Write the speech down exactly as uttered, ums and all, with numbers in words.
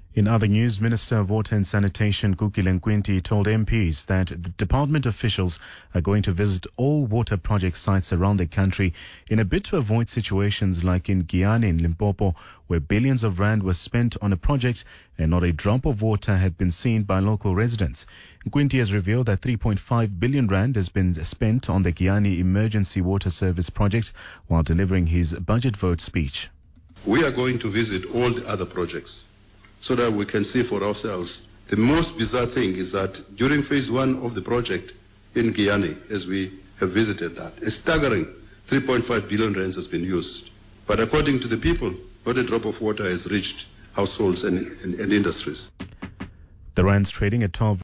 In other news, Minister of Water and Sanitation Kukile Nkwinti told M Ps that the department officials are going to visit all water project sites around the country in a bid to avoid situations like in Giyani in Limpopo, where billions of rand were spent on a project and not a drop of water had been seen by local residents. Nkwinti has revealed that three point five billion rand has been spent on the Giyani Emergency Water Service project while delivering his budget vote speech. We are going to visit all the other projects so that we can see for ourselves. The most bizarre thing is that during phase one of the project in Giyani, as we have visited that, a staggering three point five billion rands has been used. But according to the people, not a drop of water has reached households and, and, and industries. The rand's trading at twelve